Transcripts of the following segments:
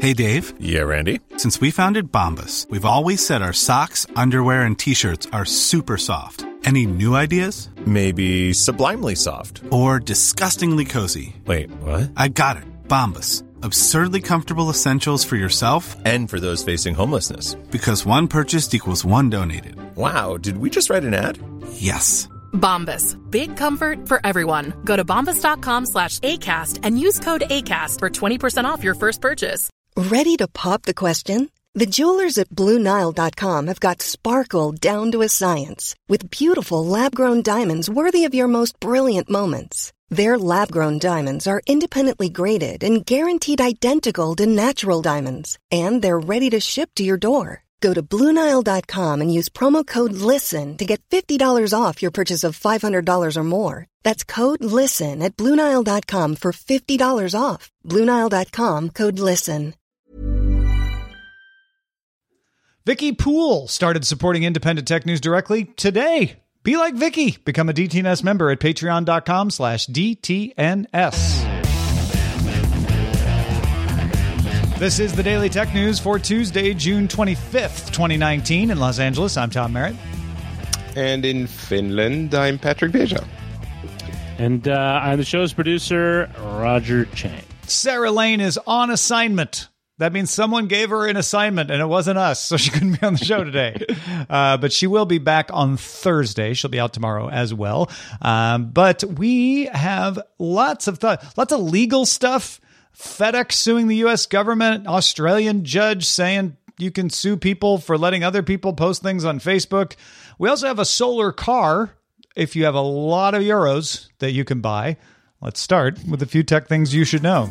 Hey, Dave. Yeah, Randy. Since we founded Bombas, we've always said our socks, underwear, and T-shirts are super soft. Any new ideas? Maybe sublimely soft. Or disgustingly cozy. Wait, what? I got it. Bombas. Absurdly comfortable essentials for yourself and for those facing homelessness. Because one purchased equals one donated. Wow, did we just write an ad? Yes. Bombas. Big comfort for everyone. Go to bombas.com/ACAST and use code ACAST for 20% off your first purchase. Ready to pop the question? The jewelers at BlueNile.com have got sparkle down to a science with beautiful lab-grown diamonds worthy of your most brilliant moments. Their lab-grown diamonds are independently graded and guaranteed identical to natural diamonds, and they're ready to ship to your door. Go to BlueNile.com and use promo code LISTEN to get $50 off your purchase of $500 or more. That's code LISTEN at BlueNile.com for $50 off. BlueNile.com, code LISTEN. Vicky Poole started supporting Independent Tech News directly today. Be like Vicky. Become a DTNS member at patreon.com/DTNS. This is the Daily Tech News for Tuesday, June 25th, 2019. In Los Angeles, I'm Tom Merritt. And in Finland, I'm Patrick Beja. And I'm the show's producer, Roger Chang. Sarah Lane is on assignment. That means someone gave her an assignment, and it wasn't us, so she couldn't be on the show today. But she will be back on Thursday. She'll be out tomorrow as well. But we have lots of legal stuff. FedEx suing the U.S. government, Australian judge saying you can sue people for letting other people post things on Facebook. We also have a solar car if you have a lot of euros that you can buy. Let's start with a few tech things you should know.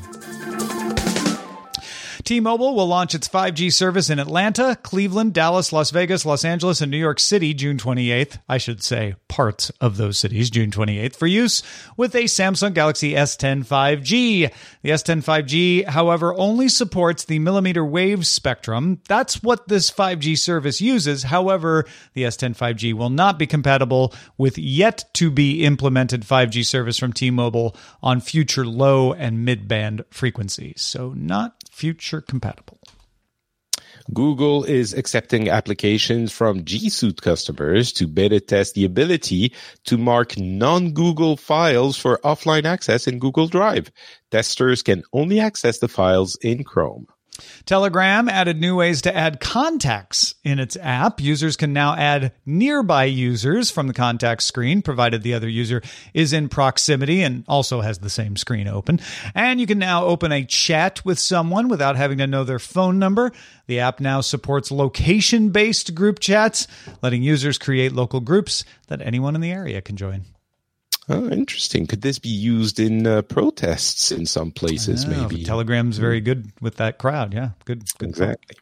T-Mobile will launch its 5G service in Atlanta, Cleveland, Dallas, Las Vegas, Los Angeles, and New York City June 28th. I should say parts of those cities June 28th for use with a Samsung Galaxy S10 5G. The S10 5G, however, only supports the millimeter wave spectrum. That's what this 5G service uses. However, the S10 5G will not be compatible with yet to be implemented 5G service from T-Mobile on future low and mid-band frequencies. So not future compatible. Google is accepting applications from G Suite customers to beta test the ability to mark non-Google files for offline access in Google Drive. Testers can only access the files in Chrome. Telegram added new ways to add contacts in its app. Users can now add nearby users from the contacts screen, provided the other user is in proximity and also has the same screen open. And you can now open a chat with someone without having to know their phone number. The app now supports location-based group chats, letting users create local groups that anyone in the area can join. Oh, interesting. Could this be used in protests in some places, maybe? Telegram's very good with that crowd. Yeah, good. Exactly.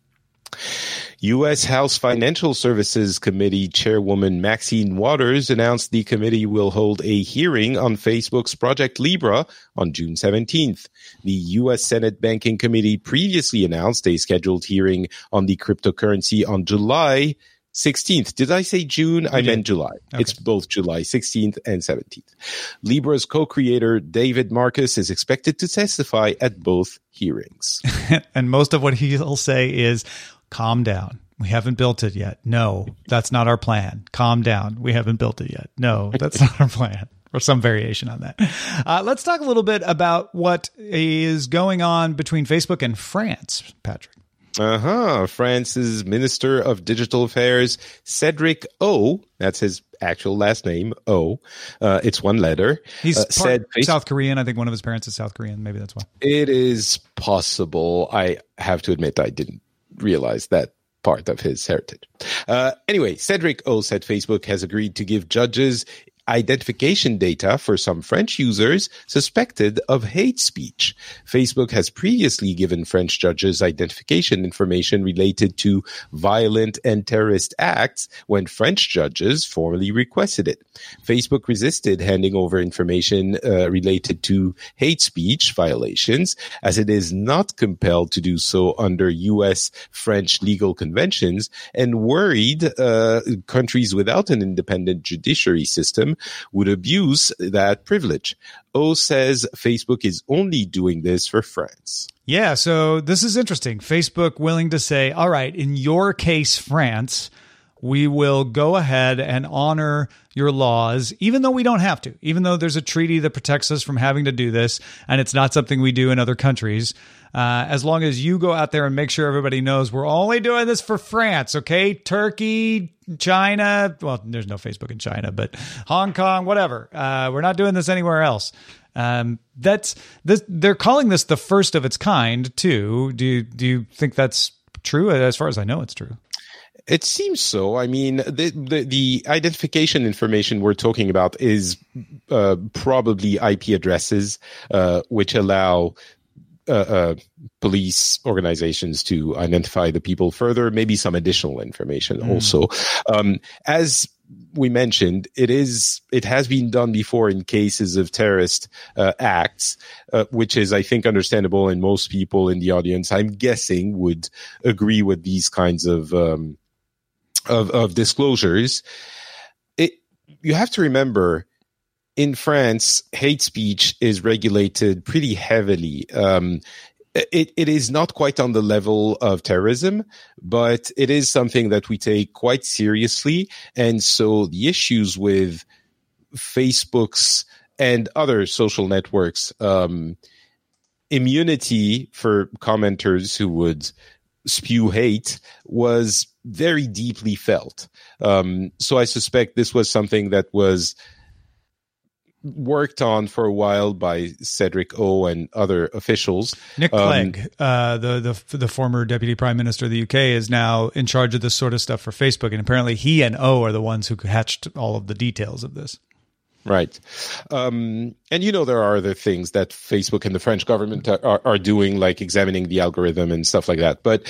U.S. House Financial Services Committee Chairwoman Maxine Waters announced the committee will hold a hearing on Facebook's Project Libra on June 17th. The U.S. Senate Banking Committee previously announced a scheduled hearing on the cryptocurrency on July 16th. Did I say June? I meant July. Okay. It's both July 16th and 17th. Libra's co-creator David Marcus is expected to testify at both hearings. And most of what he'll say is, calm down. We haven't built it yet. No, that's not our plan. Calm down. We haven't built it yet. No, that's not our plan. Or some variation on that. Let's talk a little bit about what is going on between Facebook and France, Patrick. France's Minister of Digital Affairs, Cédric O, that's his actual last name, O. It's one letter. He's South Korean. I think one of his parents is South Korean. Maybe that's why. It is possible. I have to admit I didn't realize that part of his heritage. Anyway, Cédric O said Facebook has agreed to give judges identification data for some French users suspected of hate speech. Facebook has previously given French judges identification information related to violent and terrorist acts when French judges formally requested it. Facebook resisted handing over information related to hate speech violations, as it is not compelled to do so under U.S.-French legal conventions, and worried countries without an independent judiciary system algorithm would abuse that privilege. O says Facebook is only doing this for France. Yeah, so this is interesting. Facebook willing to say, all right, in your case, France, we will go ahead and honor your laws, even though we don't have to, even though there's a treaty that protects us from having to do this, and it's not something we do in other countries. As long as you go out there and make sure everybody knows we're only doing this for France, okay? Turkey, China, well, there's no Facebook in China, but Hong Kong, whatever. We're not doing this anywhere else. That's this. They're calling this the first of its kind, too. Do you think that's true? As far as I know, it's true. It seems so. I mean, the identification information we're talking about is probably IP addresses, which allow police organizations to identify the people further, maybe some additional information also. As we mentioned, it has been done before in cases of terrorist acts, which is, I think, understandable, and most people in the audience, I'm guessing, would agree with these kinds of disclosures. You have to remember, in France, hate speech is regulated pretty heavily. It is not quite on the level of terrorism, but it is something that we take quite seriously. And so the issues with Facebook's and other social networks, immunity for commenters who would spew hate was very deeply felt. So I suspect this was something that was worked on for a while by Cedric O and other officials. Nick Clegg, the former deputy prime minister of the UK, is now in charge of this sort of stuff for Facebook, and apparently he and O are the ones who hatched all of the details of this. Right. And there are other things that Facebook and the French government are doing, like examining the algorithm and stuff like that. But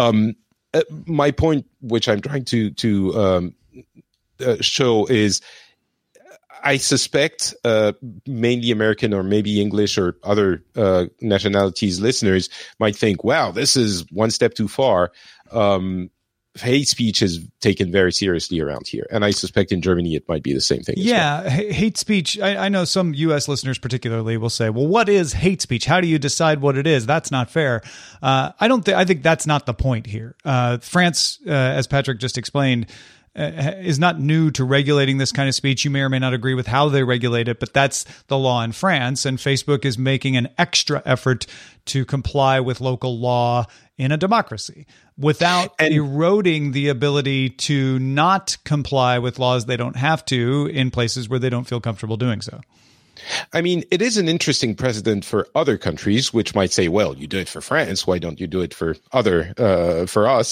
my point, which I'm trying to show, is I suspect mainly American or maybe English or other nationalities listeners might think, wow, this is one step too far. Hate speech is taken very seriously around here. And I suspect in Germany it might be the same thing. Yeah, as well. Hate speech. I know some U.S. listeners particularly will say, well, what is hate speech? How do you decide what it is? That's not fair. I think that's not the point here. France, as Patrick just explained, is not new to regulating this kind of speech. You may or may not agree with how they regulate it, but that's the law in France. And Facebook is making an extra effort to comply with local law in a democracy without eroding the ability to not comply with laws they don't have to in places where they don't feel comfortable doing so. I mean, it is an interesting precedent for other countries, which might say, well, you do it for France. Why don't you do it for for us?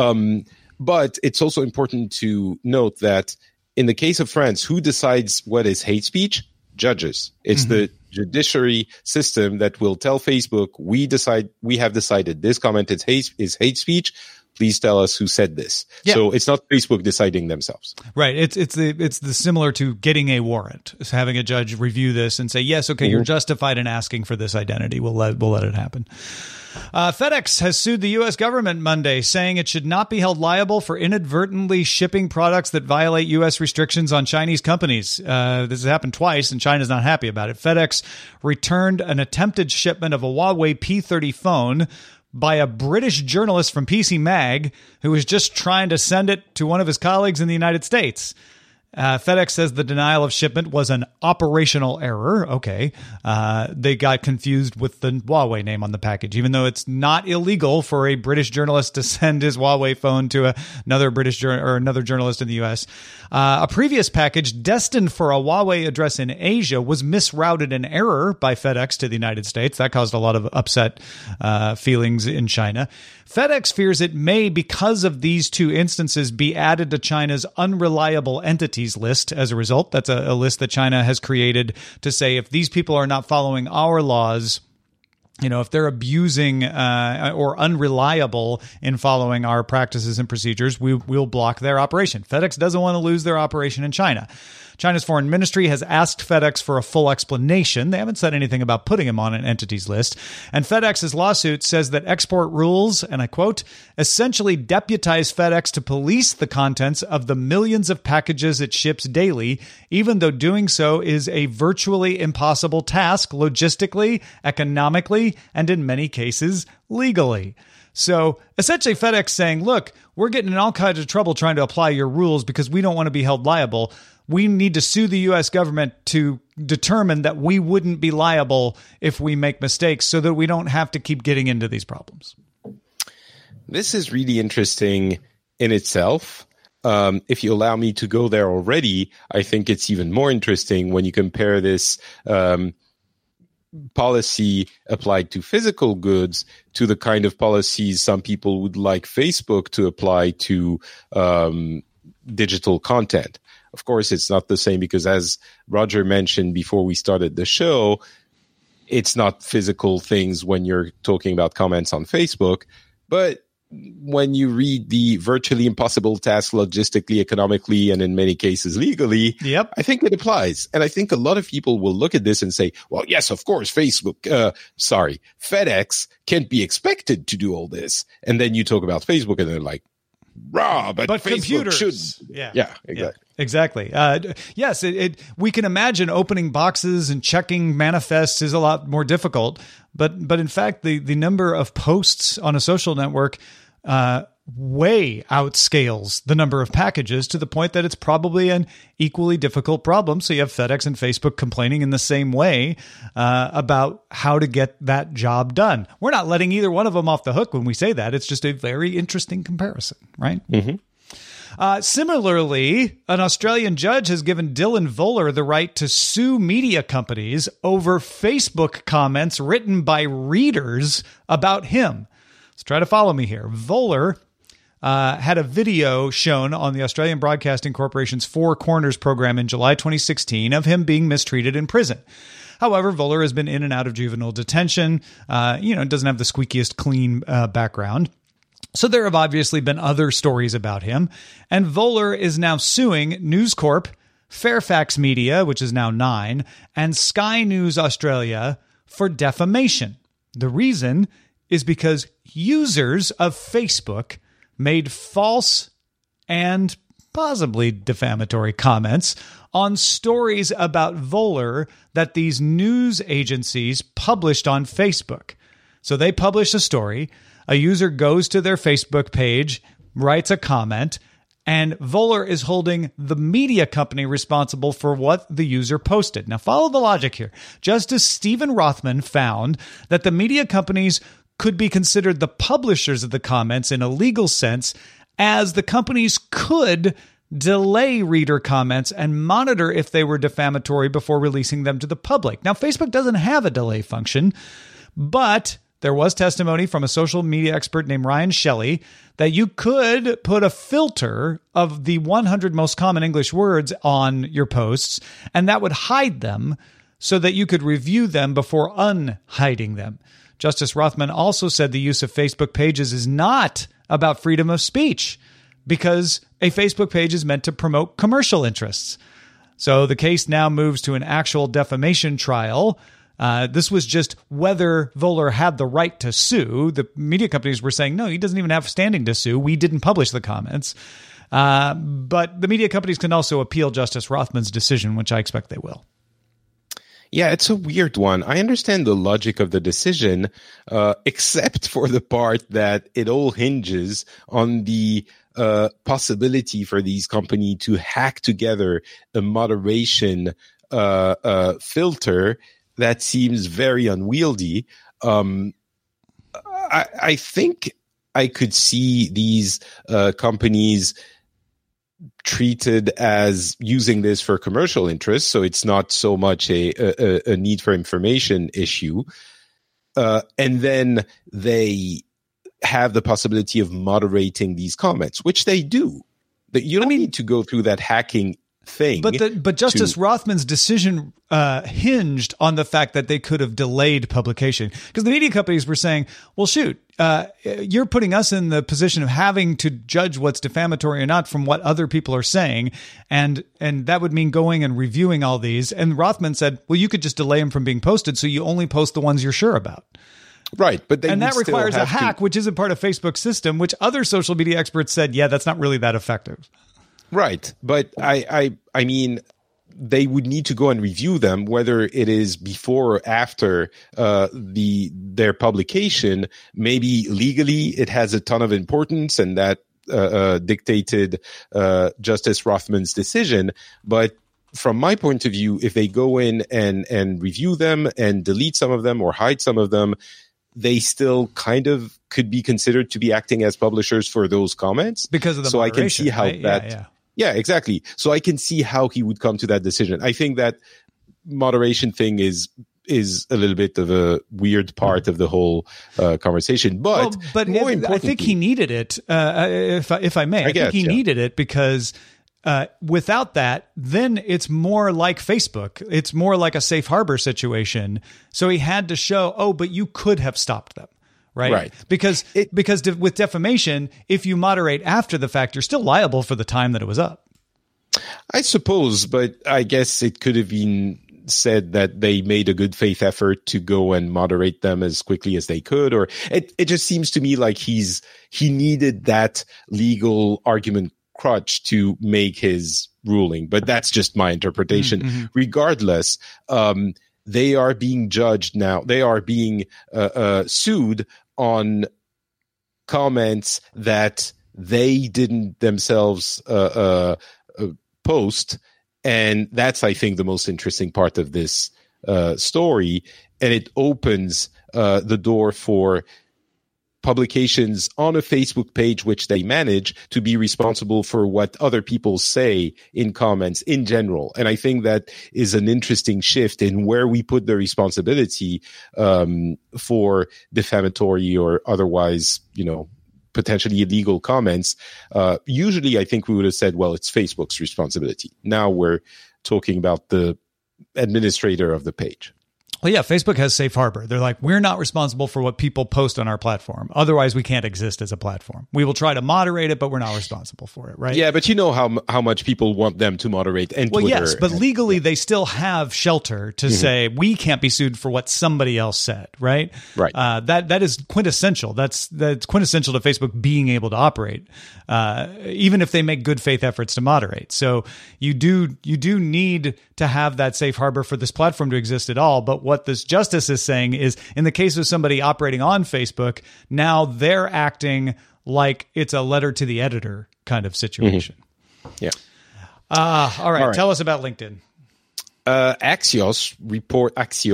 But it's also important to note that in the case of France, who decides what is hate speech? Judges. It's the judiciary system that will tell Facebook, we have decided this comment is hate speech. Please tell us who said this. Yeah. So it's not Facebook deciding themselves. Right. It's the similar to getting a warrant. It's having a judge review this and say, yes, okay, you're justified in asking for this identity. We'll let it happen. FedEx has sued the U.S. government Monday, saying it should not be held liable for inadvertently shipping products that violate U.S. restrictions on Chinese companies. This has happened twice, and China's not happy about it. FedEx returned an attempted shipment of a Huawei P30 phone by a British journalist from PC Mag who was just trying to send it to one of his colleagues in the United States. FedEx says the denial of shipment was an operational error. Okay. They got confused with the Huawei name on the package, even though it's not illegal for a British journalist to send his Huawei phone to another British or another journalist in the U.S. A previous package destined for a Huawei address in Asia was misrouted in error by FedEx to the United States. That caused a lot of upset feelings in China. FedEx fears it may, because of these two instances, be added to China's unreliable entities list as a result. That's a list that China has created to say if these people are not following our laws, if they're abusing or unreliable in following our practices and procedures, we'll block their operation. FedEx doesn't want to lose their operation in China. China's foreign ministry has asked FedEx for a full explanation. They haven't said anything about putting him on an entities list. And FedEx's lawsuit says that export rules, and I quote, essentially deputize FedEx to police the contents of the millions of packages it ships daily, even though doing so is a virtually impossible task logistically, economically, and in many cases, legally. So essentially FedEx saying, look, we're getting in all kinds of trouble trying to apply your rules because we don't want to be held liable. We need to sue the U.S. government to determine that we wouldn't be liable if we make mistakes so that we don't have to keep getting into these problems. This is really interesting in itself. If you allow me to go there already, I think it's even more interesting when you compare this policy applied to physical goods to the kind of policies some people would like Facebook to apply to digital content. Of course, it's not the same because, as Roger mentioned before we started the show, it's not physical things when you're talking about comments on Facebook. But when you read the virtually impossible task logistically, economically, and in many cases legally, yep, I think it applies. And I think a lot of people will look at this and say, well, yes, of course, FedEx can't be expected to do all this. And then you talk about Facebook and they're like, but Facebook computers should. Yeah, exactly. Yeah, exactly. Yes, we can imagine opening boxes and checking manifests is a lot more difficult. But in fact, the number of posts on a social network way outscales the number of packages to the point that it's probably an equally difficult problem. So you have FedEx and Facebook complaining in the same way about how to get that job done. We're not letting either one of them off the hook when we say that. It's just a very interesting comparison, right? Mm-hmm. Similarly, an Australian judge has given Dylan Voller the right to sue media companies over Facebook comments written by readers about him. Let's try to follow me here. Voller had a video shown on the Australian Broadcasting Corporation's Four Corners program in July 2016 of him being mistreated in prison. However, Voller has been in and out of juvenile detention, doesn't have the squeakiest clean background. So there have obviously been other stories about him. And Voller is now suing News Corp, Fairfax Media, which is now Nine, and Sky News Australia for defamation. The reason is because users of Facebook made false and possibly defamatory comments on stories about Voller that these news agencies published on Facebook. So they publish a story, a user goes to their Facebook page, writes a comment, and Voller is holding the media company responsible for what the user posted. Now follow the logic here. Justice Stephen Rothman found that the media companies could be considered the publishers of the comments in a legal sense, as the companies could delay reader comments and monitor if they were defamatory before releasing them to the public. Now, Facebook doesn't have a delay function, but there was testimony from a social media expert named Ryan Shelley that you could put a filter of the 100 most common English words on your posts, and that would hide them so that you could review them before unhiding them. Justice Rothman also said the use of Facebook pages is not about freedom of speech because a Facebook page is meant to promote commercial interests. So the case now moves to an actual defamation trial. This was just whether Voller had the right to sue. The media companies were saying, no, he doesn't even have standing to sue. We didn't publish the comments. But the media companies can also appeal Justice Rothman's decision, which I expect they will. Yeah, it's a weird one. I understand the logic of the decision, except for the part that it all hinges on the possibility for these companies to hack together a moderation filter that seems very unwieldy. I think I could see these companies treated as using this for commercial interests, so it's not so much a need for information issue. And then they have the possibility of moderating these comments, which they do. You don't need to go through that hacking thing. But Justice Rothman's decision hinged on the fact that they could have delayed publication, because the media companies were saying, well, shoot, you're putting us in the position of having to judge what's defamatory or not from what other people are saying. And that would mean going and reviewing all these. And Rothman said, well, you could just delay them from being posted, so you only post the ones you're sure about. Right. But that requires a hack, which isn't part of Facebook's system, which other social media experts said, yeah, that's not really that effective. Right. But I mean, they would need to go and review them, whether it is before or after their publication. Maybe legally it has a ton of importance, and that dictated Justice Rothman's decision. But from my point of view, if they go in and review them and delete some of them or hide some of them, they still kind of could be considered to be acting as publishers for those comments. Because of the moderation, I can see how right? that... Yeah, exactly. So I can see how he would come to that decision. I think that moderation thing is a little bit of a weird part of the whole conversation. But more importantly, I think he needed it. If I may, I think he needed it because without that, then it's more like Facebook. It's more like a safe harbor situation. So he had to show, but you could have stopped them. Right. Because with defamation, if you moderate after the fact, you're still liable for the time that it was up. I suppose, but I guess it could have been said that they made a good faith effort to go and moderate them as quickly as they could, or it just seems to me like he needed that legal argument crutch to make his ruling. But that's just my interpretation. Mm-hmm. Regardless, they are being judged now. They are being sued on comments that they didn't themselves post. And that's, I think, the most interesting part of this story. And it opens the door for publications on a Facebook page, which they manage, to be responsible for what other people say in comments in general. And I think that is an interesting shift in where we put the responsibility for defamatory or otherwise, potentially illegal comments. Usually I think we would have said, well, it's Facebook's responsibility. Now we're talking about the administrator of the page. Well, yeah, Facebook has safe harbor. They're like, we're not responsible for what people post on our platform. Otherwise, we can't exist as a platform. We will try to moderate it, but we're not responsible for it, right? Yeah, but you know how much people want them to moderate and Twitter. Well, yes, but legally they still have shelter to say we can't be sued for what somebody else said, right? Right. That is quintessential. That's quintessential to Facebook being able to operate, even if they make good faith efforts to moderate. So you do need to have that safe harbor for this platform to exist at all. But what this justice is saying is, in the case of somebody operating on Facebook, now they're acting like it's a letter to the editor kind of situation. Mm-hmm. Yeah. All right. Tell us about LinkedIn. Axios report.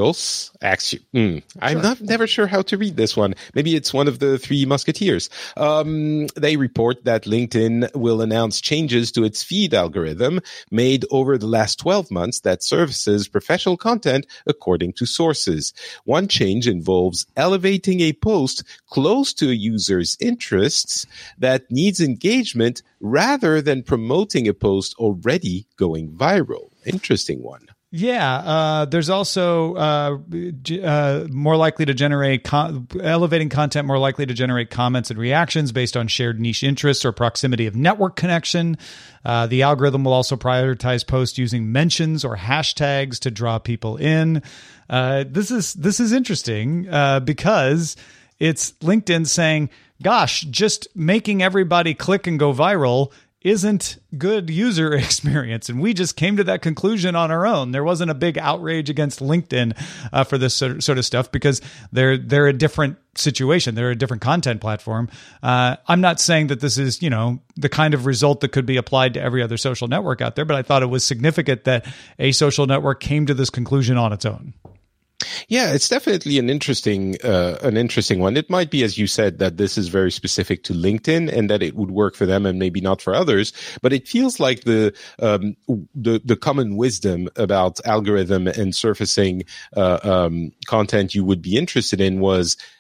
I'm never sure how to read this one. Maybe it's one of the Three Musketeers. They report that LinkedIn will announce changes to its feed algorithm made over the last 12 months that services professional content according to sources. One change involves elevating a post close to a user's interests that needs engagement rather than promoting a post already going viral. Interesting one. Yeah, there's also more likely to generate elevating content more likely to generate comments and reactions based on shared niche interests or proximity of network connection. The algorithm will also prioritize posts using mentions or hashtags to draw people in. This is interesting because it's LinkedIn saying, gosh, just making everybody click and go viral isn't good user experience. And we just came to that conclusion on our own. There wasn't a big outrage against LinkedIn for this sort of stuff because they're a different situation. They're a different content platform. I'm not saying that this is, the kind of result that could be applied to every other social network out there, but I thought it was significant that a social network came to this conclusion on its own. Yeah, it's definitely an interesting one. It might be, as you said, that this is very specific to LinkedIn and that it would work for them and maybe not for others. But it feels like the common wisdom about algorithm and surfacing content you would be interested in was,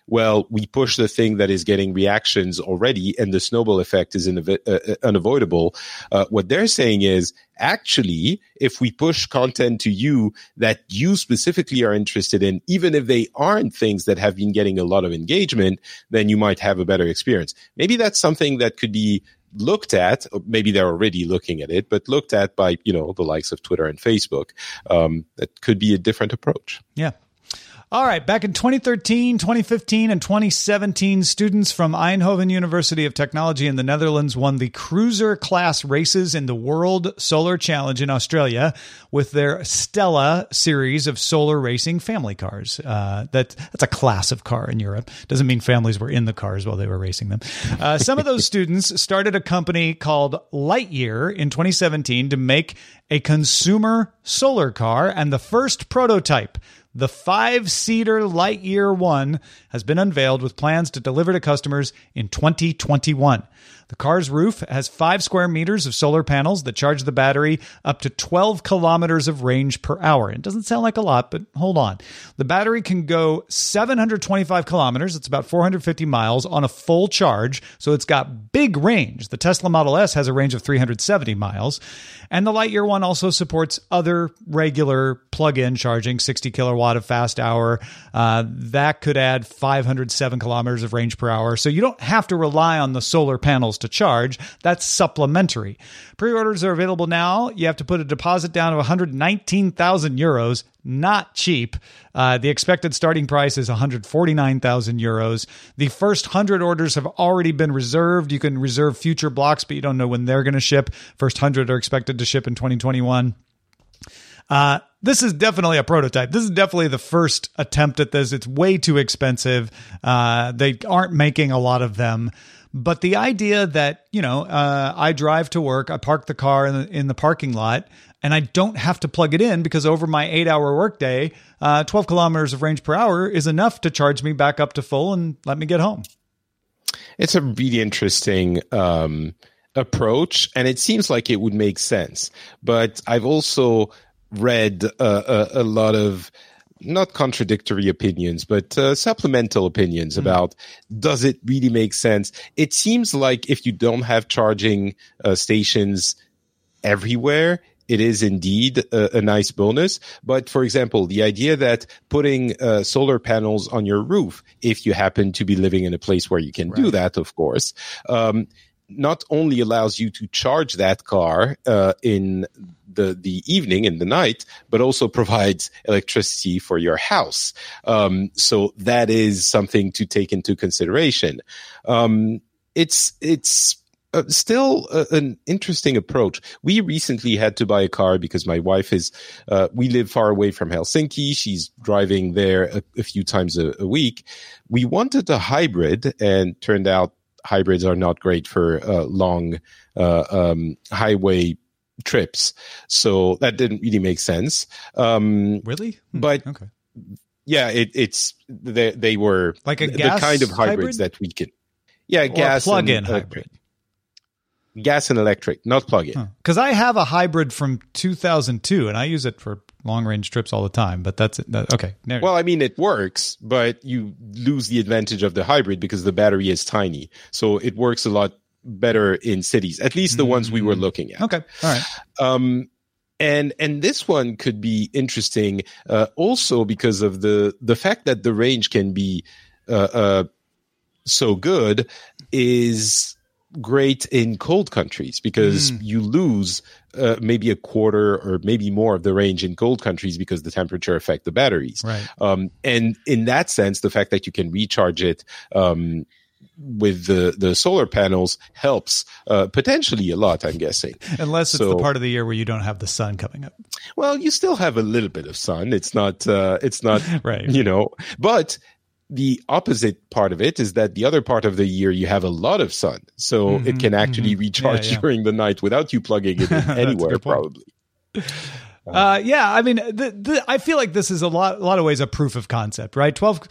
well, we push the thing that is getting reactions already and the snowball effect is unavoidable. What they're saying is, actually, if we push content to you that you specifically are interested in, even if they aren't things that have been getting a lot of engagement, then you might have a better experience. Maybe that's something that could be looked at, or maybe they're already looking at it, but looked at by, the likes of Twitter and Facebook. That could be a different approach. Yeah. All right. Back in 2013, 2015, and 2017, students from Eindhoven University of Technology in the Netherlands won the cruiser class races in the World Solar Challenge in Australia with their Stella series of solar racing family cars. That's a class of car in Europe. Doesn't mean families were in the cars while they were racing them. Some of those students started a company called Lightyear in 2017 to make a consumer solar car, and the first prototype, the 5-seater Lightyear 1, has been unveiled with plans to deliver to customers in 2021. The car's roof has 5 square meters of solar panels that charge the battery up to 12 kilometers of range per hour. It doesn't sound like a lot, but hold on. The battery can go 725 kilometers. It's about 450 miles on a full charge, so it's got big range. The Tesla Model S has a range of 370 miles. And the Lightyear 1 also supports other regular plug-in charging, 60 kilowatt of fast hour. That could add 507 kilometers of range per hour. So you don't have to rely on the solar panels to charge. That's supplementary. Pre-orders are available now. You have to put a deposit down of 119,000 euros. Not cheap. The expected starting price is 149,000 euros. The first 100 orders have already been reserved. You can reserve future blocks, but you don't know when they're going to ship. First 100 are expected to ship in 2021. This is definitely a prototype. This is definitely the first attempt at this. It's way too expensive. They aren't making a lot of them. But the idea that, I drive to work, I park the car in the parking lot, and I don't have to plug it in because over my 8-hour workday, 12 kilometers of range per hour is enough to charge me back up to full and let me get home. It's a really interesting approach, and it seems like it would make sense. But I've also read a lot of not contradictory opinions, but supplemental opinions about, does it really make sense? It seems like if you don't have charging stations everywhere, it is indeed a nice bonus. But for example, the idea that putting solar panels on your roof, if you happen to be living in a place where you can do that, of course, not only allows you to charge that car in the evening, in the night, but also provides electricity for your house. So that is something to take into consideration. It's still an interesting approach. We recently had to buy a car because my wife we live far away from Helsinki. She's driving there a few times a week. We wanted a hybrid, and turned out hybrids are not great for long highway trips. So that didn't really make sense. Really? But okay. Yeah, they were like a gas the kind of hybrids hybrid? that we can. Yeah, gas plug-in and hybrid. Gas and electric, not plug-in. Because I have a hybrid from 2002, and I use it for long-range trips all the time. But that's it. Okay. Well, I mean, it works, but you lose the advantage of the hybrid because the battery is tiny. So it works a lot better in cities, at least the ones we were looking at. Okay. All right. And this one could be interesting also because of the fact that the range can be so good is great in cold countries, because you lose maybe a quarter or maybe more of the range in cold countries because the temperature affects the batteries. Right. And in that sense, the fact that you can recharge it with the solar panels helps potentially a lot, I'm guessing. Unless it's the part of the year where you don't have the sun coming up. Well, you still have a little bit of sun. It's not right. But the opposite part of it is that the other part of the year you have a lot of sun, so it can actually recharge during the night without you plugging it in anywhere, probably. I mean, I feel like this is a lot of ways a proof of concept, right? 12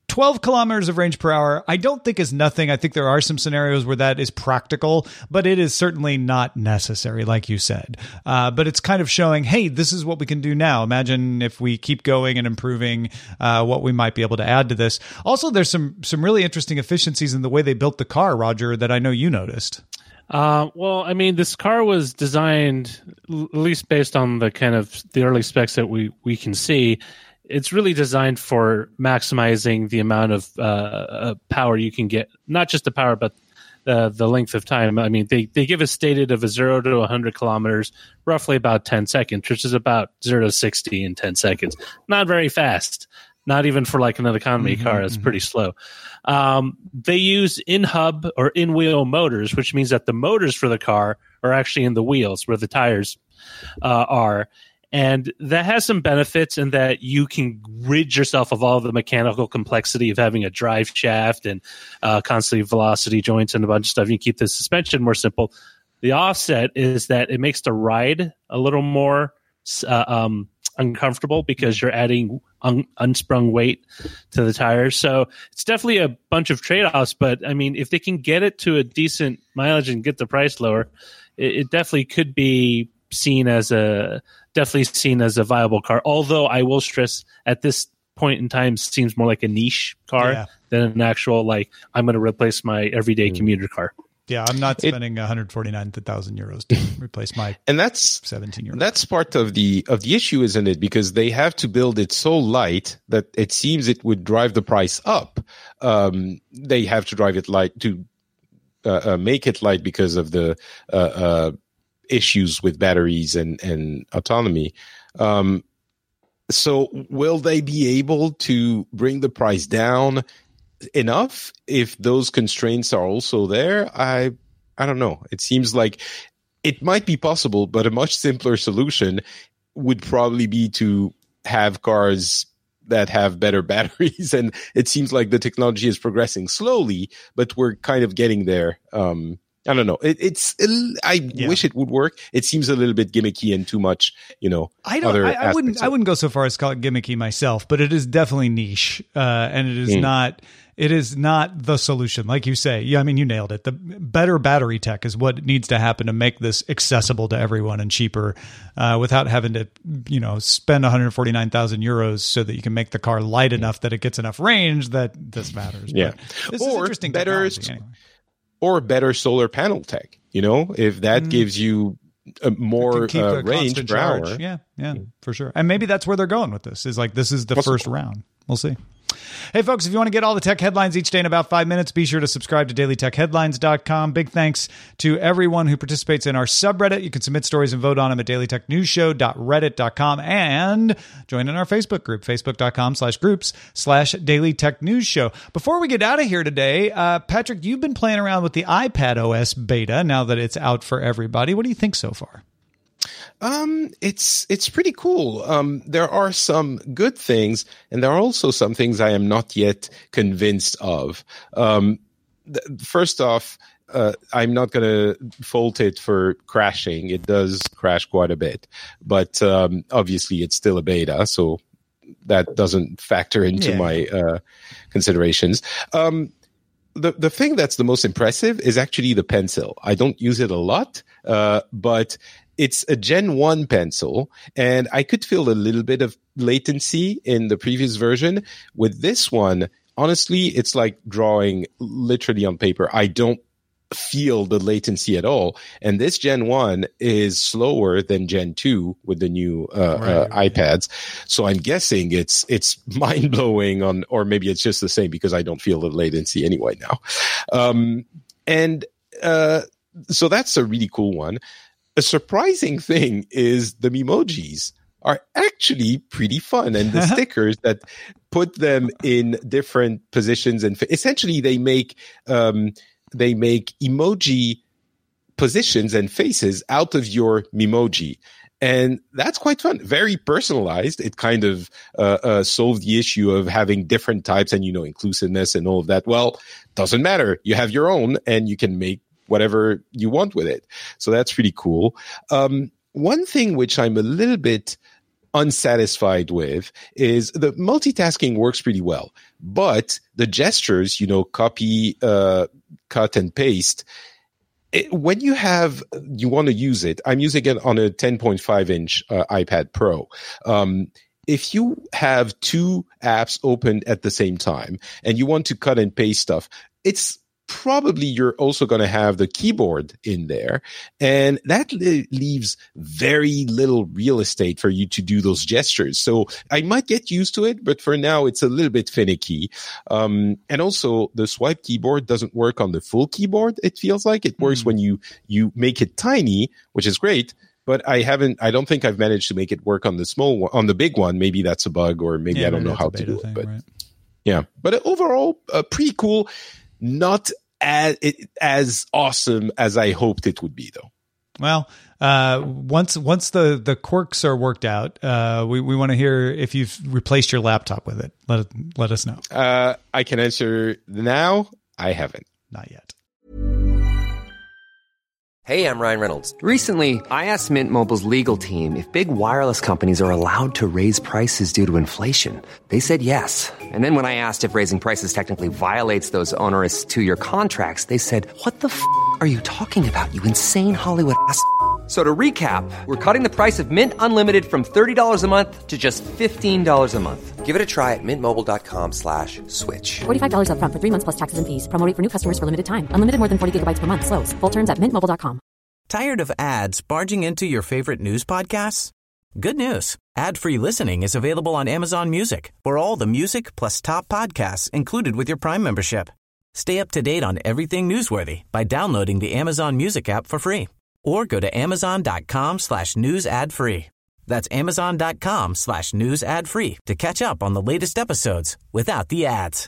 12 kilometers of range per hour, I don't think is nothing. I think there are some scenarios where that is practical, but it is certainly not necessary, like you said. But it's kind of showing, hey, this is what we can do now. Imagine if we keep going and improving what we might be able to add to this. Also, there's some really interesting efficiencies in the way they built the car, Roger, that I know you noticed. Well, I mean, this car was designed, at least based on the kind of the early specs that we can see. It's really designed for maximizing the amount of power you can get, not just the power, but the length of time. I mean, they give a stated of a 0 to 100 kilometers, roughly about 10 seconds, which is about 0 to 60 in 10 seconds. Not very fast. Not even for like an economy car. It's pretty slow. They use in-hub or in-wheel motors, which means that the motors for the car are actually in the wheels where the tires are. And that has some benefits in that you can rid yourself of all the mechanical complexity of having a drive shaft and constantly velocity joints and a bunch of stuff. You keep the suspension more simple. The offset is that it makes the ride a little more uncomfortable because you're adding unsprung weight to the tires. So it's definitely a bunch of trade-offs. But, I mean, if they can get it to a decent mileage and get the price lower, it definitely could be seen as a viable car. Although I will stress at this point in time seems more like a niche car than an actual, like, I'm going to replace my everyday commuter car. Yeah, I'm not spending 149,000 euros to replace my and that's 17-year-old. That's part of the issue, isn't it? Because they have to build it so light that it seems it would drive the price up. They have to drive it light to make it light because of the issues with batteries and autonomy. So will they be able to bring the price down enough if those constraints are also there? I don't know. It seems like it might be possible, but a much simpler solution would probably be to have cars that have better batteries. And it seems like the technology is progressing slowly, but we're kind of getting there. I don't know. I wish it would work. It seems a little bit gimmicky and too much, I wouldn't go so far as to call it gimmicky myself, but it is definitely niche, and it is not. It is not the solution, like you say. Yeah, I mean, you nailed it. The better battery tech is what needs to happen to make this accessible to everyone and cheaper, without having to, spend 149,000 euros so that you can make the car light enough that it gets enough range that this matters. Yeah, but this is interesting. Or better solar panel tech. If that gives you more range per hour. Yeah, for sure. And maybe that's where they're going with this. Is like this is the first round. We'll see. Hey, folks, if you want to get all the tech headlines each day in about 5 minutes, be sure to subscribe to dailytechheadlines.com. Big thanks to everyone who participates in our subreddit. You can submit stories and vote on them at dailytechnewsshow.reddit.com and join in our Facebook group, facebook.com/groups/dailytechnewsshow. Before we get out of here today, Patrick, you've been playing around with the iPad OS beta now that it's out for everybody. What do you think so far? It's pretty cool. There are some good things, and there are also some things I am not yet convinced of. First off, I'm not going to fault it for crashing. It does crash quite a bit, but obviously it's still a beta, so that doesn't factor into my considerations. The thing that's the most impressive is actually the pencil. I don't use it a lot, but it's a Gen 1 pencil, and I could feel a little bit of latency in the previous version. With this one, honestly, it's like drawing literally on paper. I don't feel the latency at all. And this Gen 1 is slower than Gen 2 with the new iPads. So I'm guessing it's mind-blowing or maybe it's just the same because I don't feel the latency anyway now. So that's a really cool one. A surprising thing is the Memojis are actually pretty fun, and the stickers that put them in different positions, and essentially they make emoji positions and faces out of your Memoji. And that's quite fun. Very personalized. It kind of solved the issue of having different types and, inclusiveness and all of that. Well, doesn't matter. You have your own and you can make whatever you want with it. So that's pretty cool. One thing which I'm a little bit unsatisfied with is the multitasking works pretty well, but the gestures, copy, cut and paste, when you want to use it, I'm using it on a 10.5 inch iPad Pro. If you have two apps open at the same time and you want to cut and paste stuff, it's probably you're also going to have the keyboard in there, and that leaves very little real estate for you to do those gestures. So I might get used to it, but for now it's a little bit finicky. And also the swipe keyboard doesn't work on the full keyboard. It feels like it works when you make it tiny, which is great. But I don't think I've managed to make it work on the small one, on the big one. Maybe that's a bug, or maybe I don't know how to do it. But right. Yeah, but overall, pretty cool. Not as awesome as I hoped it would be, though. Well, once the quirks are worked out, we want to hear if you've replaced your laptop with it. Let us know. I can answer now. I haven't. Not yet. Hey, I'm Ryan Reynolds. Recently, I asked Mint Mobile's legal team if big wireless companies are allowed to raise prices due to inflation. They said yes. And then when I asked if raising prices technically violates those onerous 2-year contracts, they said, "What the f*** are you talking about, you insane Hollywood ass?" So to recap, we're cutting the price of Mint Unlimited from $30 a month to just $15 a month. Give it a try at mintmobile.com/switch. $45 up front for 3 months plus taxes and fees. Promo rate for new customers for limited time. Unlimited more than 40 gigabytes per month. Slows full terms at mintmobile.com. Tired of ads barging into your favorite news podcasts? Good news. Ad-free listening is available on Amazon Music for all the music plus top podcasts included with your Prime membership. Stay up to date on everything newsworthy by downloading the Amazon Music app for free. Or go to amazon.com/news ad free. That's amazon.com/news ad free to catch up on the latest episodes without the ads.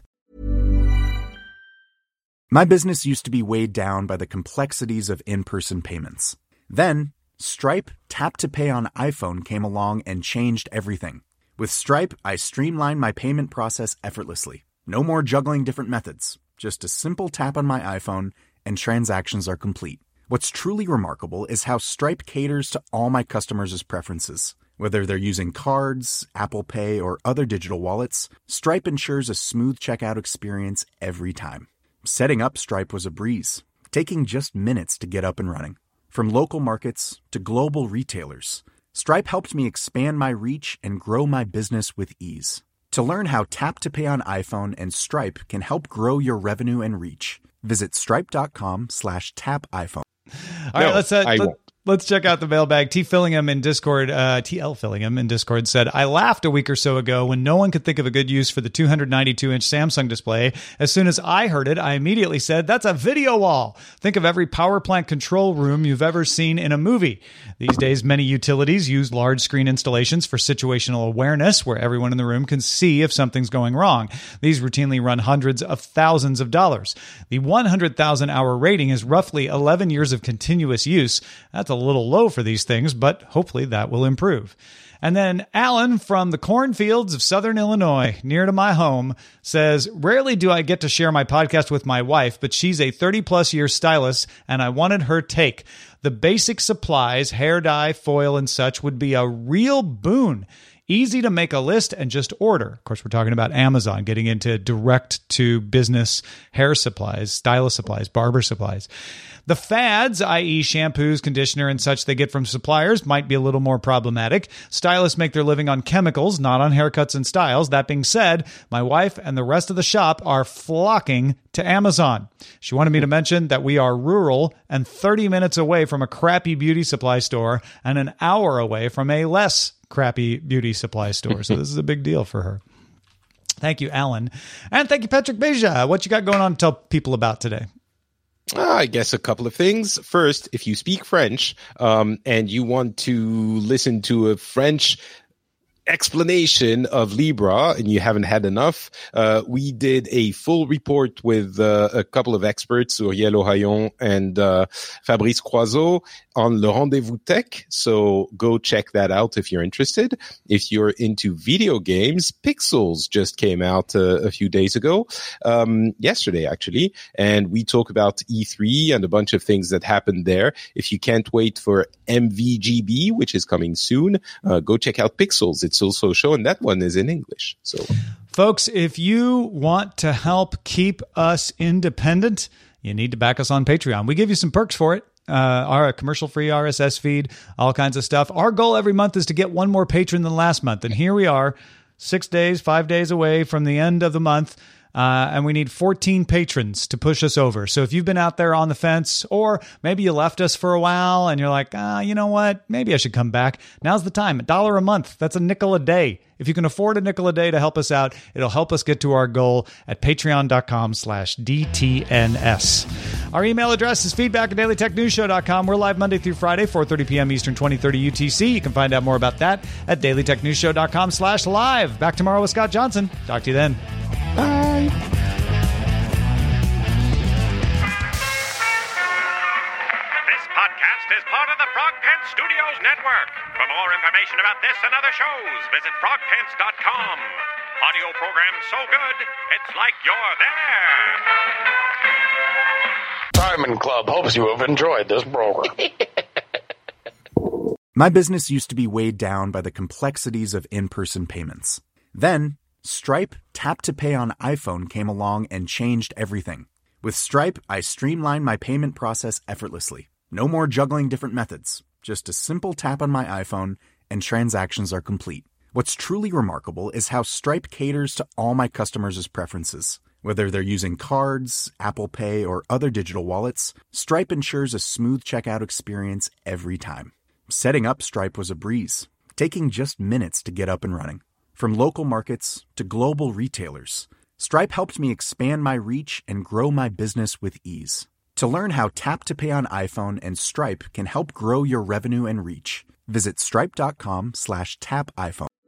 My business used to be weighed down by the complexities of in-person payments. Then, Stripe Tap to Pay on iPhone came along and changed everything. With Stripe, I streamlined my payment process effortlessly. No more juggling different methods. Just a simple tap on my iPhone and transactions are complete. What's truly remarkable is how Stripe caters to all my customers' preferences. Whether they're using cards, Apple Pay, or other digital wallets, Stripe ensures a smooth checkout experience every time. Setting up Stripe was a breeze, taking just minutes to get up and running. From local markets to global retailers, Stripe helped me expand my reach and grow my business with ease. To learn how Tap to Pay on iPhone and Stripe can help grow your revenue and reach, visit stripe.com/tapiphone. All right, let's check out the mailbag. TL Fillingham in Discord said, "I laughed a week or so ago when no one could think of a good use for the 292-inch Samsung display. As soon as I heard it, I immediately said, that's a video wall. Think of every power plant control room you've ever seen in a movie. These days, many utilities use large screen installations for situational awareness, where everyone in the room can see if something's going wrong. These routinely run hundreds of thousands of dollars. The 100,000-hour rating is roughly 11 years of continuous use. That's a little low for these things, but hopefully that will improve." And then Alan from the cornfields of Southern Illinois, near to my home, says, "Rarely do I get to share my podcast with my wife, but she's a 30-plus year stylist, and I wanted her take. The basic supplies, hair dye, foil, and such would be a real boon. Easy to make a list and just order." Of course, we're talking about Amazon, getting into direct-to-business hair supplies, stylist supplies, barber supplies. The fads, i.e. shampoos, conditioner, and such they get from suppliers might be a little more problematic. Stylists make their living on chemicals, not on haircuts and styles. That being said, my wife and the rest of the shop are flocking to Amazon. She wanted me to mention that we are rural and 30 minutes away from a crappy beauty supply store and an hour away from a less crappy beauty supply store. So this is a big deal for her. Thank you, Alan. And thank you, Patrick Beja. What you got going on to tell people about today? I guess a couple of things. First, if you speak French and you want to listen to a French explanation of Libra and you haven't had enough, we did a full report with a couple of experts, Uriel Ohayon and Fabrice Croiseau, on Le Rendezvous Tech. So go check that out if you're interested. If you're into video games, Pixels just came out a few days ago, yesterday actually, and we talk about E3 and a bunch of things that happened there. If you can't wait for MVGB, which is coming soon, go check out Pixels. It's also a show, and that one is in English. So, folks, if you want to help keep us independent, you need to back us on Patreon. We give you some perks for it. Our commercial-free RSS feed, all kinds of stuff. Our goal every month is to get one more patron than last month. And here we are, 5 days away from the end of the month. And we need 14 patrons to push us over. So if you've been out there on the fence, or maybe you left us for a while and you're like, you know what? Maybe I should come back. Now's the time. $1 a month. That's a nickel a day. If you can afford a nickel a day to help us out, it'll help us get to our goal at patreon.com/DTNS. Our email address is feedback@dailytechnewsshow.com. We're live Monday through Friday, 4:30 p.m. Eastern, 20:30 UTC. You can find out more about that at dailytechnewsshow.com/live. Back tomorrow with Scott Johnson. Talk to you then. Bye. This podcast is part of the Frog Pants Studios Network. For more information about this and other shows, visit frogpants.com. Audio program so good, it's like you're there. Diamond Club hopes you have enjoyed this program. My business used to be weighed down by the complexities of in-person payments. Then, Stripe Tap to Pay on iPhone came along and changed everything. With Stripe, I streamlined my payment process effortlessly. No more juggling different methods. Just a simple tap on my iPhone and transactions are complete. What's truly remarkable is how Stripe caters to all my customers' preferences. Whether they're using cards, Apple Pay, or other digital wallets, Stripe ensures a smooth checkout experience every time. Setting up Stripe was a breeze, taking just minutes to get up and running. From local markets to global retailers, Stripe helped me expand my reach and grow my business with ease. To learn how Tap to Pay on iPhone and Stripe can help grow your revenue and reach, visit stripe.com/tapiphone.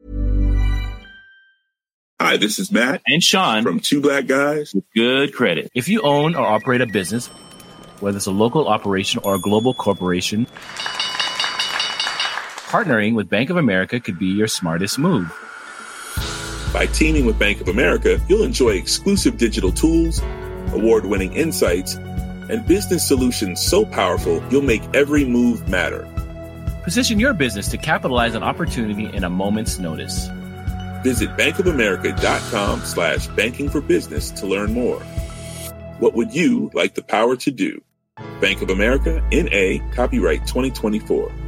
Hi, this is Matt and Sean from Two Black Guys with Good Credit. If you own or operate a business, whether it's a local operation or a global corporation, partnering with Bank of America could be your smartest move. By teaming with Bank of America, you'll enjoy exclusive digital tools, award-winning insights, and business solutions so powerful you'll make every move matter. Position your business to capitalize on opportunity in a moment's notice. Visit bankofamerica.com/banking for business to learn more. What would you like the power to do? Bank of America, N.A., copyright 2024.